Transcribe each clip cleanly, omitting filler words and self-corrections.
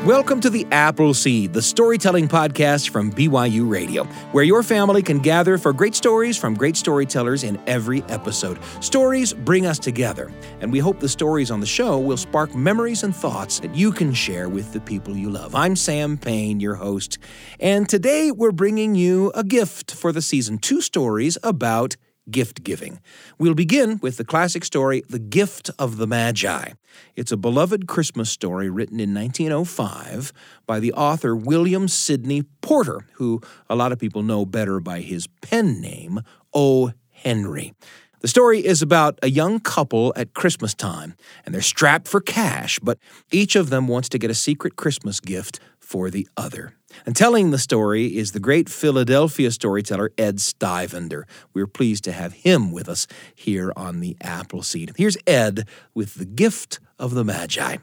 Welcome to the Appleseed, the storytelling podcast from BYU Radio, where your family can gather for great stories from great storytellers in every episode. Stories bring us together, and we hope the stories on the show will spark memories and thoughts that you can share with the people you love. I'm Sam Payne, your host, and today we're bringing you a gift for the season, 2 stories about gift giving. We'll begin with the classic story, The Gift of the Magi. It's a beloved Christmas story written in 1905 by the author William Sidney Porter, who a lot of people know better by his pen name, O. Henry. The story is about a young couple at Christmas time, and they're strapped for cash, but each of them wants to get a secret Christmas gift for the other. And telling the story is the great Philadelphia storyteller Ed Stivender. We're pleased to have him with us here on the Appleseed. Here's Ed with The Gift of the Magi.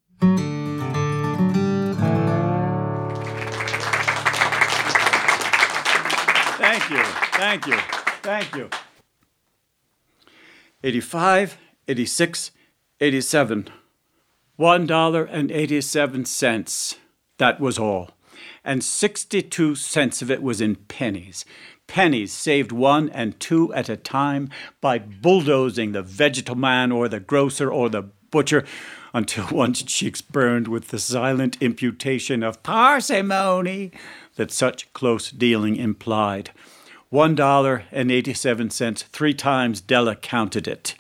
Thank you. 85, 86, 87. $1.87. That was all. And 62 cents of it was in pennies. Pennies saved 1 and 2 at a time by bulldozing the vegetable man or the grocer or the butcher until one's cheeks burned with the silent imputation of parsimony that such close dealing implied. $1.87, 3 times Della counted it.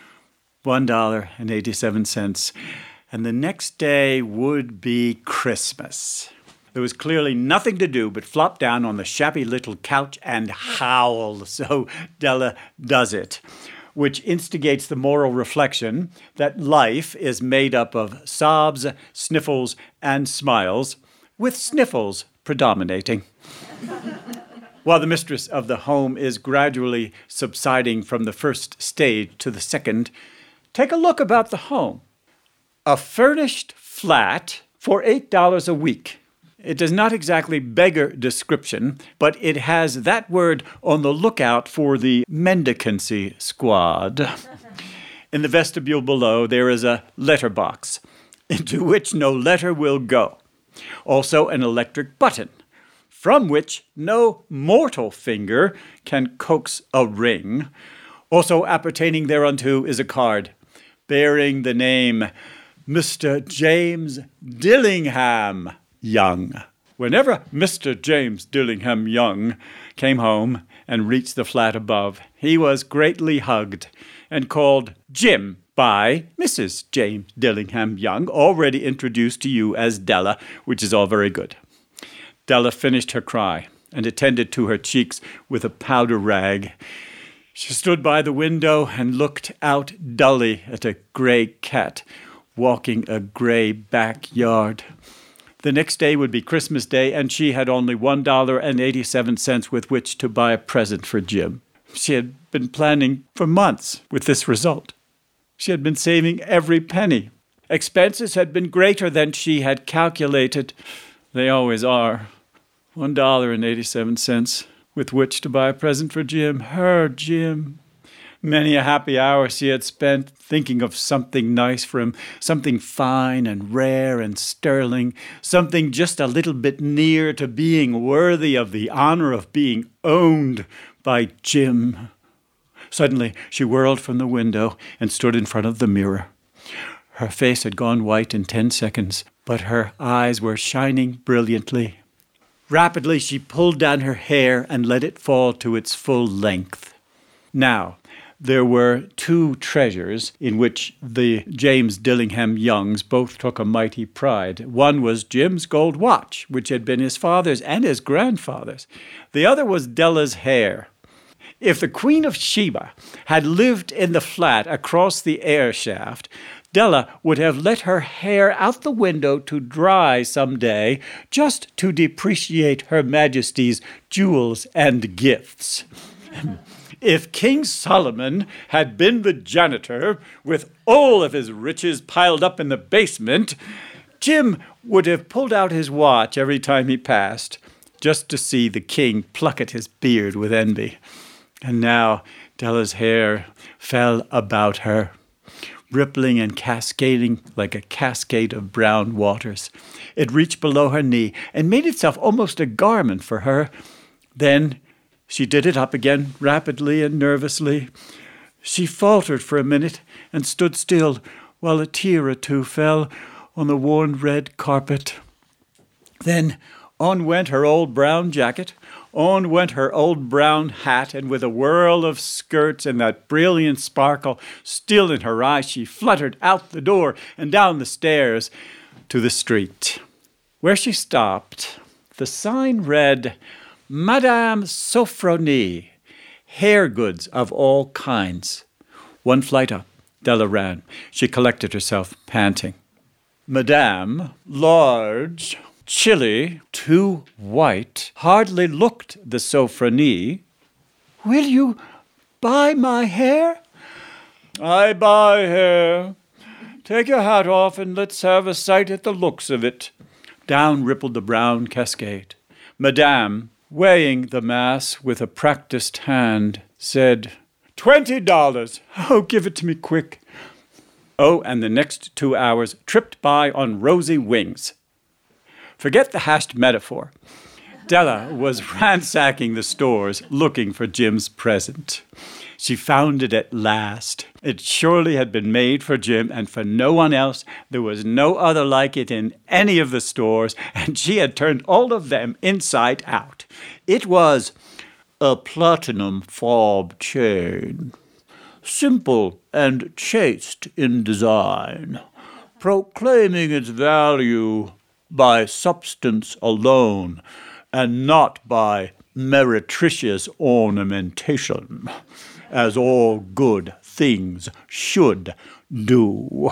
$1.87. And the next day would be Christmas. There was clearly nothing to do but flop down on the shabby little couch and howl, so Della does it, which instigates the moral reflection that life is made up of sobs, sniffles, and smiles, with sniffles predominating. While the mistress of the home is gradually subsiding from the first stage to the second, take a look about the home. A furnished flat for $8 a week. It does not exactly beggar description, but it has that word on the lookout for the mendicancy squad. In the vestibule below, there is a letter box, into which no letter will go. Also an electric button, from which no mortal finger can coax a ring. Also appertaining thereunto is a card bearing the name Mr. James Dillingham Young. Whenever Mr. James Dillingham Young came home and reached the flat above, he was greatly hugged and called Jim by Mrs. James Dillingham Young, already introduced to you as Della, which is all very good. Della finished her cry and attended to her cheeks with a powder rag. She stood by the window and looked out dully at a gray cat walking a gray backyard. The next day would be Christmas Day, and she had only $1.87 with which to buy a present for Jim. She had been planning for months with this result. She had been saving every penny. Expenses had been greater than she had calculated. They always are. $1.87 with which to buy a present for Jim. Her Jim. Many a happy hour she had spent thinking of something nice for him, something fine and rare and sterling, something just a little bit near to being worthy of the honor of being owned by Jim. Suddenly she whirled from the window and stood in front of the mirror. Her face had gone white in 10 seconds, but her eyes were shining brilliantly. Rapidly she pulled down her hair and let it fall to its full length. Now, there were 2 treasures in which the James Dillingham Youngs both took a mighty pride. One was Jim's gold watch, which had been his father's and his grandfather's. The other was Della's hair. If the Queen of Sheba had lived in the flat across the air shaft, Della would have let her hair out the window to dry some day, just to depreciate Her Majesty's jewels and gifts. If King Solomon had been the janitor, with all of his riches piled up in the basement, Jim would have pulled out his watch every time he passed, just to see the king pluck at his beard with envy. And now Della's hair fell about her. rippling and cascading like a cascade of brown waters. It reached below her knee and made itself almost a garment for her. Then she did it up again, rapidly and nervously. She faltered for a minute and stood still while a tear or two fell on the worn red carpet. Then on went her old brown jacket, on went her old brown hat, and with a whirl of skirts and that brilliant sparkle still in her eyes, she fluttered out the door and down the stairs to the street. Where she stopped, the sign read, Madame Sofronie, hair goods of all kinds. One flight up, Della ran. She collected herself, panting. Madame, large, chilly, too white, hardly looked the Sofronie. Will you buy my hair? I buy hair. Take your hat off and let's have a sight at the looks of it. Down rippled the brown cascade. Madame, weighing the mass with a practiced hand, said, $20. Oh, give it to me quick. Oh, and the next 2 hours tripped by on rosy wings. Forget the hashed metaphor. Della was ransacking the stores looking for Jim's present. She found it at last. It surely had been made for Jim and for no one else. There was no other like it in any of the stores, and she had turned all of them inside out. It was a platinum fob chain, simple and chaste in design, proclaiming its value by substance alone and not by meretricious ornamentation, as all good things should do.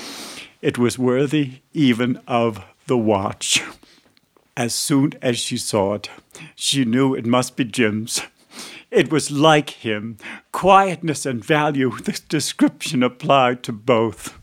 It was worthy even of the watch. As soon as she saw it, she knew it must be Jim's. It was like him. Quietness and value, this description applied to both.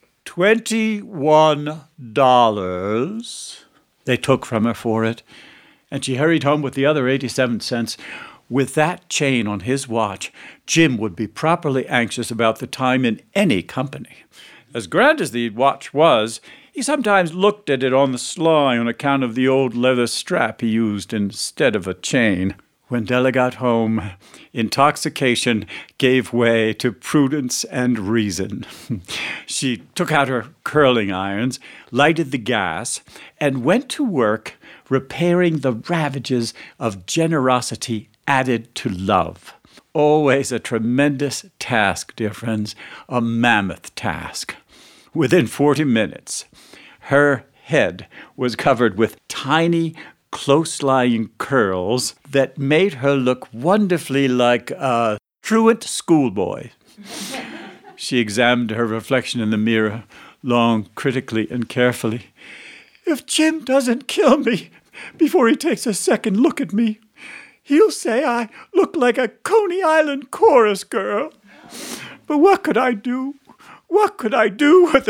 $21 they took from her for it, and she hurried home with the other 87 cents. With that chain on his watch, Jim would be properly anxious about the time in any company. As grand as the watch was, he sometimes looked at it on the sly on account of the old leather strap he used instead of a chain. When Della got home, intoxication gave way to prudence and reason. She took out her curling irons, lighted the gas, and went to work repairing the ravages of generosity added to love. Always a tremendous task, dear friends, a mammoth task. Within 40 minutes, her head was covered with tiny, close-lying curls that made her look wonderfully like a truant schoolboy. She examined her reflection in the mirror long, critically, and carefully. If Jim doesn't kill me before he takes a second look at me, he'll say I look like a Coney Island chorus girl. But what could I do? What could I do with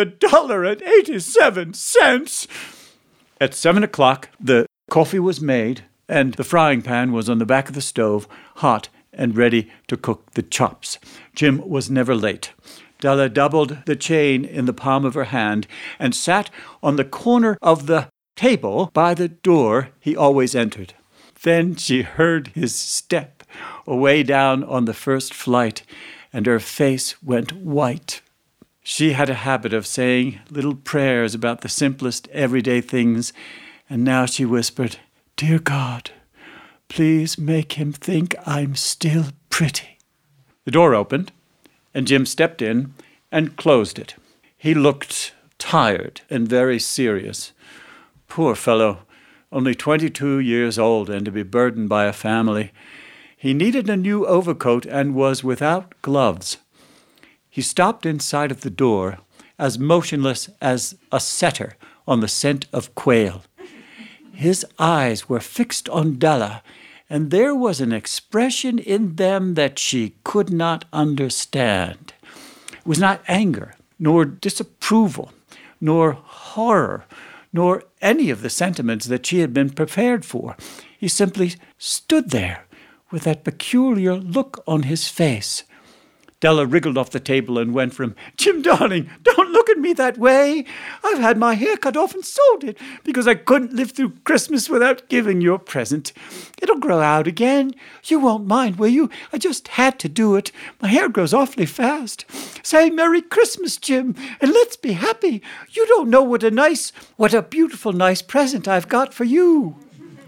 $1.87? At 7 o'clock, the coffee was made, and the frying pan was on the back of the stove, hot and ready to cook the chops. Jim was never late. Della doubled the chain in the palm of her hand and sat on the corner of the table by the door he always entered. Then she heard his step away down on the first flight, and her face went white. She had a habit of saying little prayers about the simplest everyday things, and now she whispered, Dear God, please make him think I'm still pretty. The door opened, and Jim stepped in and closed it. He looked tired and very serious. Poor fellow, only 22 years old and to be burdened by a family. He needed a new overcoat and was without gloves. He stopped inside of the door, as motionless as a setter on the scent of quail. His eyes were fixed on Della, and there was an expression in them that she could not understand. It was not anger, nor disapproval, nor horror, nor any of the sentiments that she had been prepared for. He simply stood there with that peculiar look on his face. Della wriggled off the table and went from, "Jim, darling, don't look at me that way. I've had my hair cut off and sold it because I couldn't live through Christmas without giving you a present. It'll grow out again. You won't mind, will you? I just had to do it. My hair grows awfully fast. Say Merry Christmas, Jim, and let's be happy. You don't know what a beautiful, nice present I've got for you."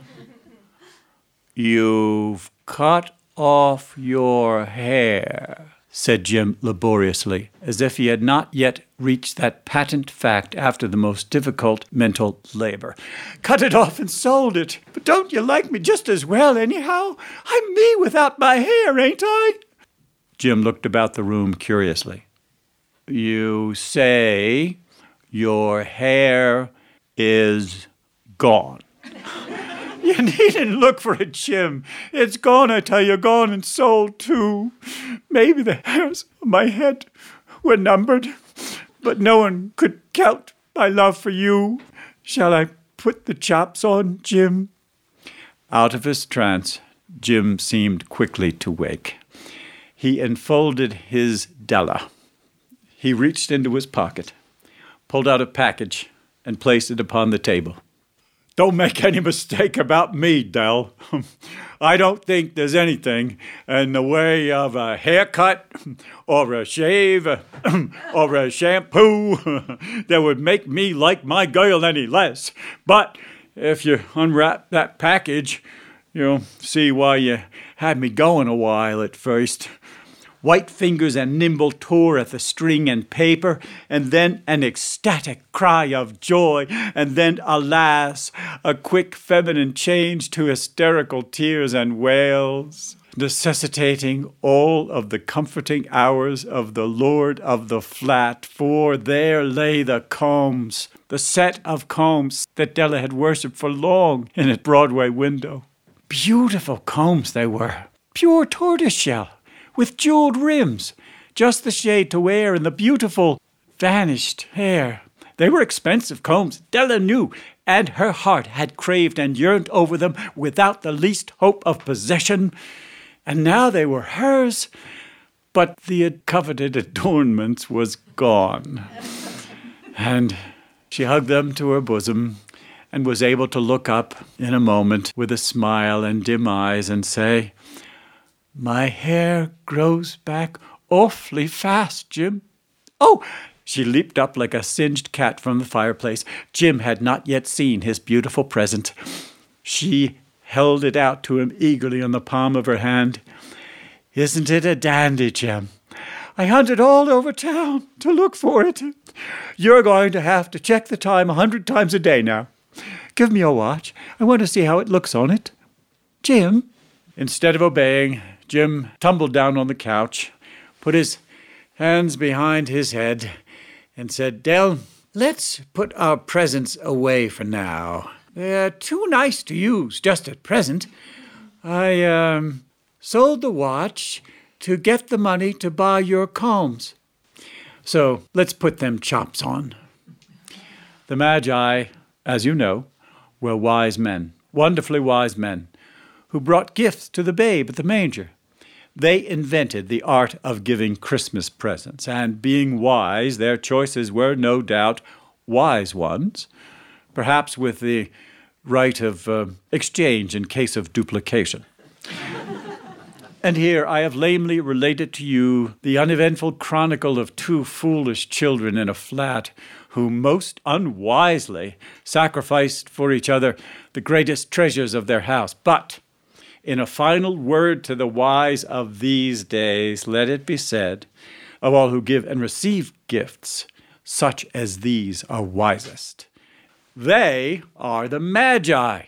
"You've cut off your hair," said Jim laboriously, as if he had not yet reached that patent fact after the most difficult mental labor. "Cut it off and sold it. But don't you like me just as well, anyhow? I'm me without my hair, ain't I?" Jim looked about the room curiously. "You say your hair is gone." "You needn't look for it, Jim. It's gone, I tell you, gone and sold too. Maybe the hairs on my head were numbered, but no one could count my love for you. Shall I put the chops on, Jim?" Out of his trance, Jim seemed quickly to wake. He enfolded his Della. He reached into his pocket, pulled out a package, and placed it upon the table. "Don't make any mistake about me, Dell. I don't think there's anything in the way of a haircut or a shave or a shampoo that would make me like my girl any less. But if you unwrap that package, you'll see why you had me going a while at first." White fingers and nimble tore at the string and paper, and then an ecstatic cry of joy, and then, alas, a quick feminine change to hysterical tears and wails, necessitating all of the comforting hours of the lord of the flat, for there lay the combs, the set of combs that Della had worshipped for long in a Broadway window. Beautiful combs they were, pure tortoiseshell, with jeweled rims, just the shade to wear in the beautiful, vanished hair. They were expensive combs, Della knew, and her heart had craved and yearned over them without the least hope of possession. And now they were hers, but the coveted adornment was gone. And she hugged them to her bosom and was able to look up in a moment with a smile and dim eyes and say, "My hair grows back awfully fast, Jim." "Oh!" She leaped up like a singed cat from the fireplace. Jim had not yet seen his beautiful present. She held it out to him eagerly on the palm of her hand. "Isn't it a dandy, Jim? I hunted all over town to look for it. You're going to have to check the time 100 times a day now. Give me your watch. I want to see how it looks on it." "Jim?" Instead of obeying, Jim tumbled down on the couch, put his hands behind his head, and said, "Dell, let's put our presents away for now. They're too nice to use just at present. I sold the watch to get the money to buy your combs. So let's put them chops on." The Magi, as you know, were wise men, wonderfully wise men, who brought gifts to the babe at the manger. They invented the art of giving Christmas presents, and being wise, their choices were no doubt wise ones, perhaps with the right of exchange in case of duplication. And here I have lamely related to you the uneventful chronicle of two foolish children in a flat who most unwisely sacrificed for each other the greatest treasures of their house. But in a final word to the wise of these days, let it be said, of all who give and receive gifts, such as these are wisest. They are the Magi.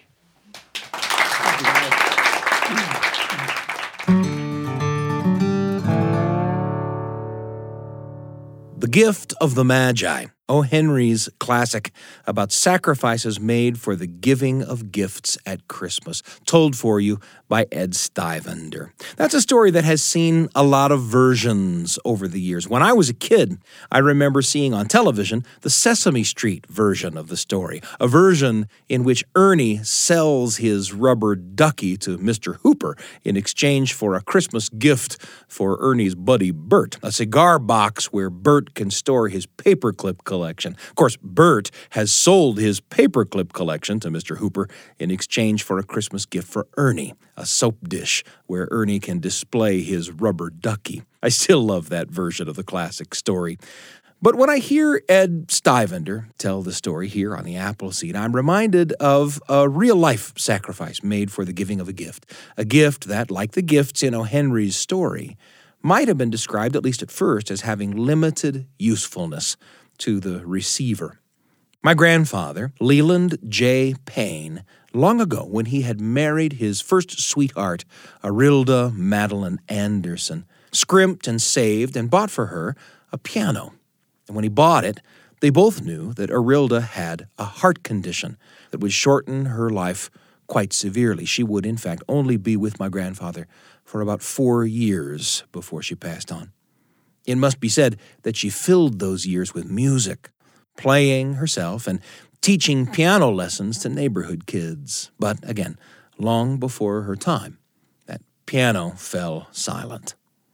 The Gift of the Magi. O. Henry's classic about sacrifices made for the giving of gifts at Christmas, told for you by Ed Stivender. That's a story that has seen a lot of versions over the years. When I was a kid, I remember seeing on television the Sesame Street version of the story, a version in which Ernie sells his rubber ducky to Mr. Hooper in exchange for a Christmas gift for Ernie's buddy Bert, a cigar box where Bert can store his paperclip collection. Of course, Bert has sold his paperclip collection to Mr. Hooper in exchange for a Christmas gift for Ernie, a soap dish where Ernie can display his rubber ducky. I still love that version of the classic story. But when I hear Ed Stivender tell the story here on the Appleseed, I'm reminded of a real-life sacrifice made for the giving of a gift that, like the gifts in O. Henry's story, might have been described, at least at first, as having limited usefulness to the receiver. My grandfather, Leland J. Payne, long ago when he had married his first sweetheart, Arilda Madeline Anderson, scrimped and saved and bought for her a piano. And when he bought it, they both knew that Arilda had a heart condition that would shorten her life quite severely. She would, in fact, only be with my grandfather for about 4 years before she passed on. It must be said that she filled those years with music, playing herself and teaching piano lessons to neighborhood kids. But again, long before her time, that piano fell silent.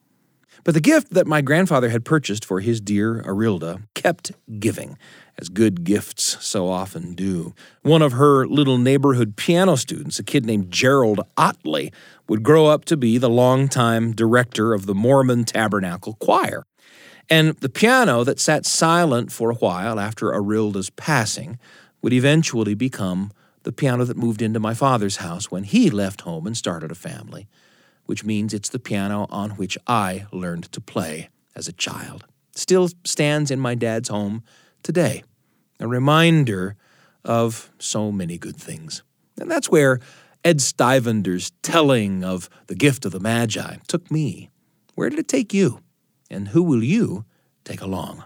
But the gift that my grandfather had purchased for his dear Arilda kept giving, as good gifts so often do. One of her little neighborhood piano students, a kid named Gerald Otley, would grow up to be the longtime director of the Mormon Tabernacle Choir. And the piano that sat silent for a while after Arilda's passing would eventually become the piano that moved into my father's house when he left home and started a family, which means it's the piano on which I learned to play as a child. Still stands in my dad's home today, a reminder of so many good things. And that's where Ed Stivender's telling of the gift of the Magi took me. Where did it take you? And who will you take along?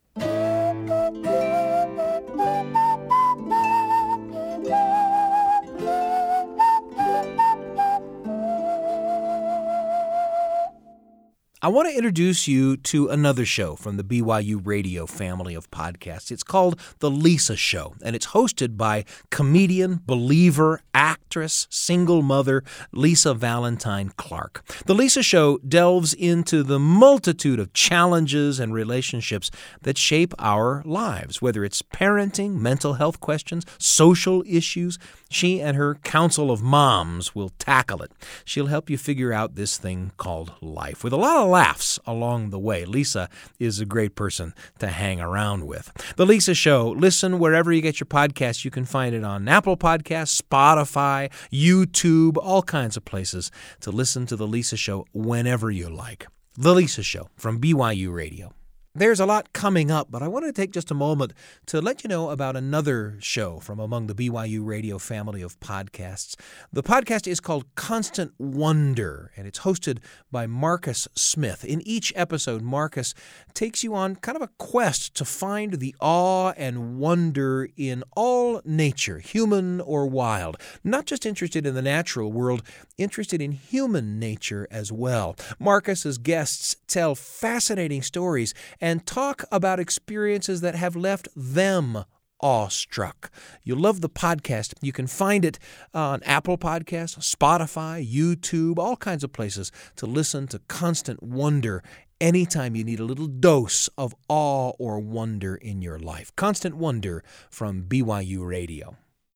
I want to introduce you to another show from the BYU Radio family of podcasts. It's called The Lisa Show, and it's hosted by comedian, believer, actress, single mother Lisa Valentine Clark. The Lisa Show delves into the multitude of challenges and relationships that shape our lives, whether it's parenting, mental health questions, social issues. She and her council of moms will tackle it. She'll help you figure out this thing called life with a lot of laughs along the way. Lisa is a great person to hang around with. The Lisa Show, listen wherever you get your podcasts. You can find it on Apple Podcasts, Spotify, YouTube, all kinds of places to listen to The Lisa Show whenever you like. The Lisa Show from BYU Radio. There's a lot coming up, but I want to take just a moment to let you know about another show from among the BYU Radio family of podcasts. The podcast is called Constant Wonder, and it's hosted by Marcus Smith. In each episode, Marcus takes you on kind of a quest to find the awe and wonder in all nature, human or wild. Not just interested in the natural world, interested in human nature as well. Marcus's guests tell fascinating stories and talk about experiences that have left them awestruck. You'll love the podcast. You can find it on Apple Podcasts, Spotify, YouTube, all kinds of places to listen to Constant Wonder anytime you need a little dose of awe or wonder in your life. Constant Wonder from BYU Radio.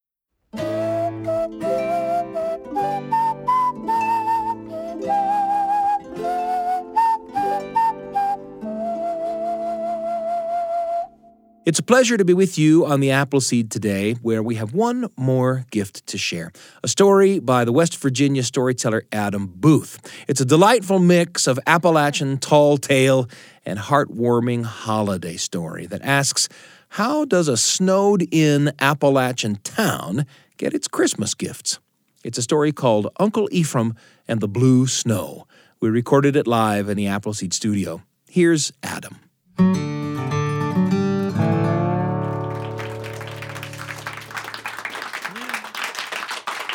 It's a pleasure to be with you on the Appleseed today, where we have one more gift to share. A story by the West Virginia storyteller Adam Booth. It's a delightful mix of Appalachian tall tale and heartwarming holiday story that asks, how does a snowed-in Appalachian town get its Christmas gifts? It's a story called Uncle Ephraim and the Blue Snow. We recorded it live in the Appleseed studio. Here's Adam.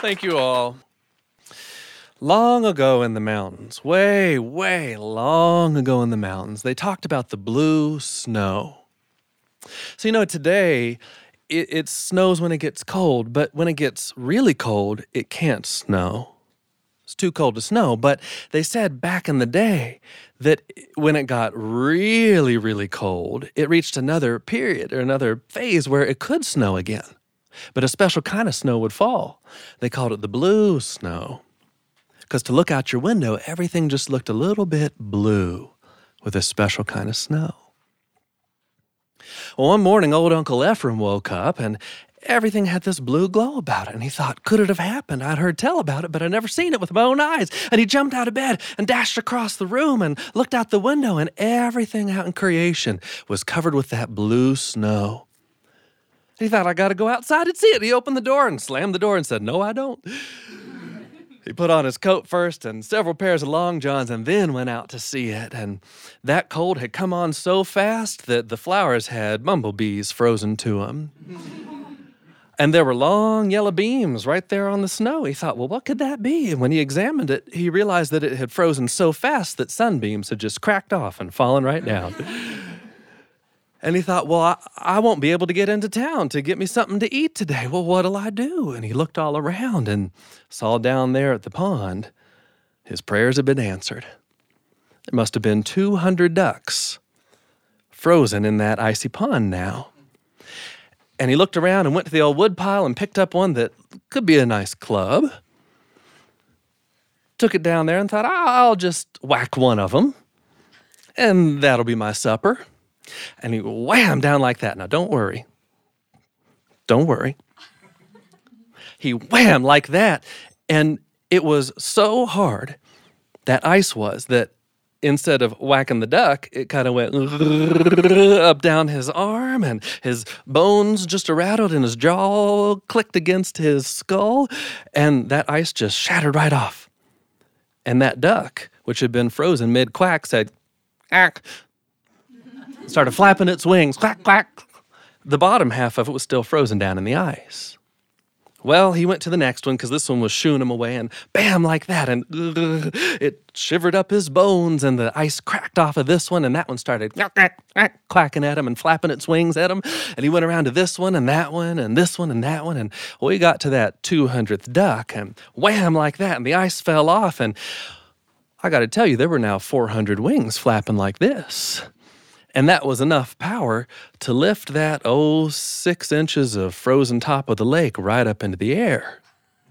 Thank you all. Long ago in the mountains, way, way long ago in the mountains, they talked about the blue snow. So, today it snows when it gets cold, but when it gets really cold, it can't snow. It's too cold to snow, but they said back in the day that when it got really, really cold, it reached another period or another phase where it could snow again. But a special kind of snow would fall. They called it the blue snow. Because to look out your window, everything just looked a little bit blue with a special kind of snow. Well, one morning, old Uncle Ephraim woke up and everything had this blue glow about it. And he thought, could it have happened? I'd heard tell about it, but I'd never seen it with my own eyes. And he jumped out of bed and dashed across the room and looked out the window, and everything out in creation was covered with that blue snow. He thought, I got to go outside and see it. He opened the door and slammed the door and said, no, I don't. He put on his coat first and several pairs of long johns and then went out to see it. And that cold had come on so fast that the flowers had bumblebees frozen to them. And there were long yellow beams right there on the snow. He thought, well, what could that be? And when he examined it, he realized that it had frozen so fast that sunbeams had just cracked off and fallen right down. And he thought, well, I won't be able to get into town to get me something to eat today. Well, what'll I do? And he looked all around and saw down there at the pond, his prayers had been answered. There must have been 200 ducks frozen in that icy pond now. And he looked around and went to the old woodpile and picked up one that could be a nice club. Took it down there and thought, I'll just whack one of them, and that'll be my supper. And he whammed down like that. Now, don't worry. Don't worry. He whammed like that, and it was so hard, that ice was, that instead of whacking the duck, it kind of went up down his arm, and his bones just rattled, and his jaw clicked against his skull, and that ice just shattered right off. And that duck, which had been frozen mid-quack, said, "Ack," started flapping its wings, quack, quack. The bottom half of it was still frozen down in the ice. Well, he went to the next one because this one was shooing him away, and bam, like that, and it shivered up his bones, and the ice cracked off of this one, and that one started quacking at him and flapping its wings at him, and he went around to this one and that one and this one and that one, and we got to that 200th duck, and wham, like that, and the ice fell off, and I got to tell you, there were now 400 wings flapping like this. And that was enough power to lift that 6 inches of frozen top of the lake right up into the air.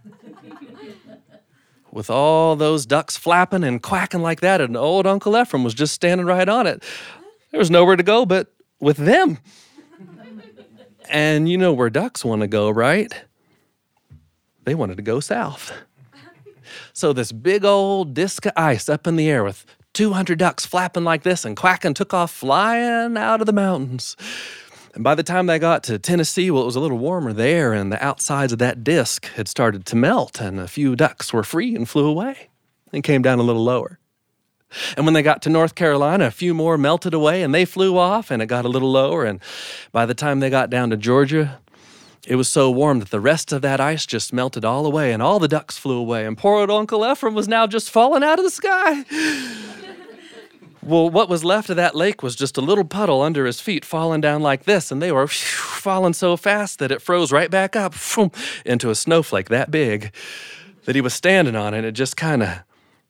With all those ducks flapping and quacking like that, and old Uncle Ephraim was just standing right on it. There was nowhere to go but with them. And you know where ducks want to go, right? They wanted to go south. So this big old disc of ice up in the air with 200 ducks flapping like this and quacking took off flying out of the mountains. And by the time they got to Tennessee, well, it was a little warmer there, and the outsides of that disc had started to melt, and a few ducks were free and flew away and came down a little lower. And when they got to North Carolina, a few more melted away, and they flew off, and it got a little lower. And by the time they got down to Georgia, it was so warm that the rest of that ice just melted all away, and all the ducks flew away, and poor old Uncle Ephraim was now just falling out of the sky. Well, what was left of that lake was just a little puddle under his feet falling down like this, and they were falling so fast that it froze right back up into a snowflake that big that he was standing on, and it just kind of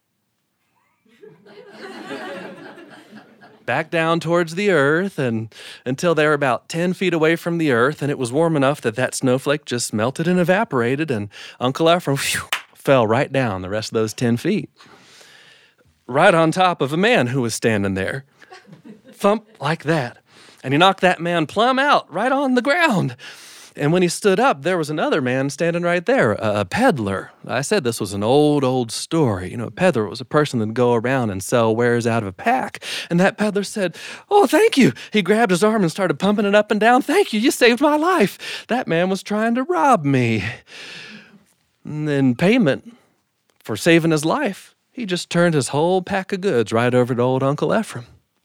back down towards the earth and until they were about 10 feet away from the earth, and it was warm enough that that snowflake just melted and evaporated, and Uncle Ephraim fell right down the rest of those 10 feet. Right on top of a man who was standing there. Thump, like that. And he knocked that man plumb out, right on the ground. And when he stood up, there was another man standing right there, a peddler. I said this was an old story. You know, a peddler was a person that'd go around and sell wares out of a pack. And that peddler said, "Oh, thank you." He grabbed his arm and started pumping it up and down. "Thank you, you saved my life. That man was trying to rob me." And in payment for saving his life, he just turned his whole pack of goods right over to old Uncle Ephraim.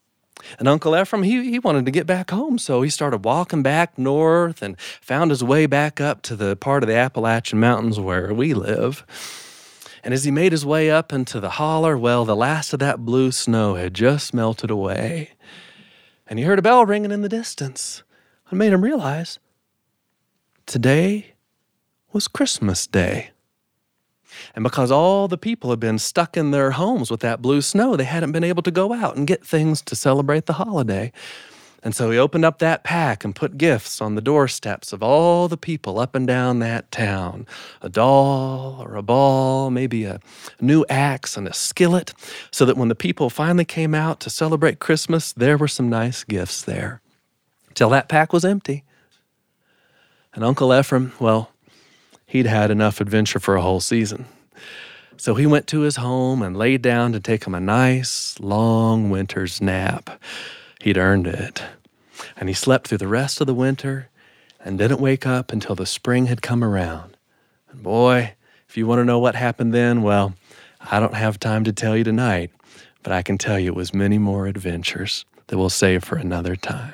And Uncle Ephraim, he wanted to get back home, so he started walking back north and found his way back up to the part of the Appalachian Mountains where we live. And as he made his way up into the holler, well, the last of that blue snow had just melted away. And he heard a bell ringing in the distance. It made him realize today was Christmas Day. And because all the people had been stuck in their homes with that blue snow, they hadn't been able to go out and get things to celebrate the holiday. And so he opened up that pack and put gifts on the doorsteps of all the people up and down that town. A doll or a ball, maybe a new axe and a skillet, so that when the people finally came out to celebrate Christmas, there were some nice gifts there. Till that pack was empty. And Uncle Ephraim, well, he'd had enough adventure for a whole season. So he went to his home and laid down to take him a nice, long winter's nap. He'd earned it. And he slept through the rest of the winter and didn't wake up until the spring had come around. And boy, if you want to know what happened then, well, I don't have time to tell you tonight, but I can tell you it was many more adventures that we'll save for another time.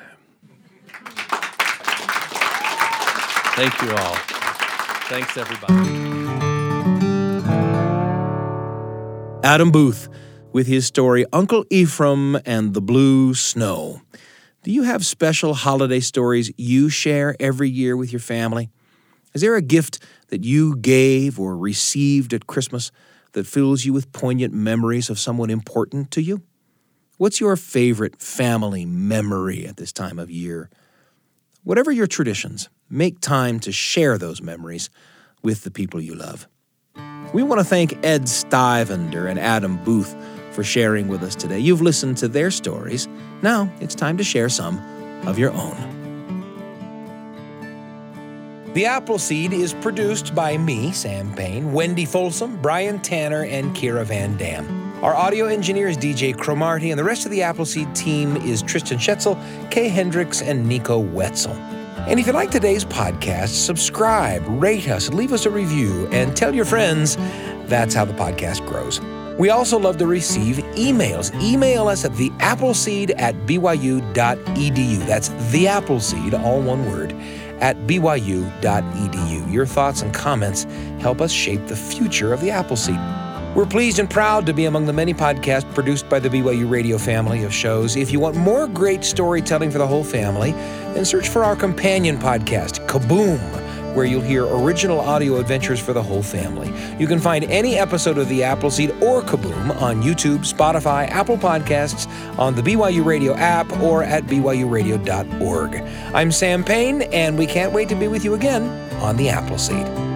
Thank you all. Thanks, everybody. Adam Booth with his story, Uncle Ephraim and the Blue Snow. Do you have special holiday stories you share every year with your family? Is there a gift that you gave or received at Christmas that fills you with poignant memories of someone important to you? What's your favorite family memory at this time of year? Whatever your traditions, make time to share those memories with the people you love. We want to thank Ed Stivender and Adam Booth for sharing with us today. You've listened to their stories. Now it's time to share some of your own. The Appleseed is produced by me, Sam Payne, Wendy Folsom, Brian Tanner, and Kira Van Dam. Our audio engineer is DJ Cromarty, and the rest of the Appleseed team is Tristan Schetzel, Kay Hendricks, and Nico Wetzel. And if you like today's podcast, subscribe, rate us, leave us a review, and tell your friends. That's how the podcast grows. We also love to receive emails. Email us at theappleseed@byu.edu. That's theappleseed, all one word, at byu.edu. Your thoughts and comments help us shape the future of the Appleseed. We're pleased and proud to be among the many podcasts produced by the BYU Radio family of shows. If you want more great storytelling for the whole family, then search for our companion podcast, Kaboom, where you'll hear original audio adventures for the whole family. You can find any episode of The Appleseed or Kaboom on YouTube, Spotify, Apple Podcasts, on the BYU Radio app, or at byuradio.org. I'm Sam Payne, and we can't wait to be with you again on The Appleseed.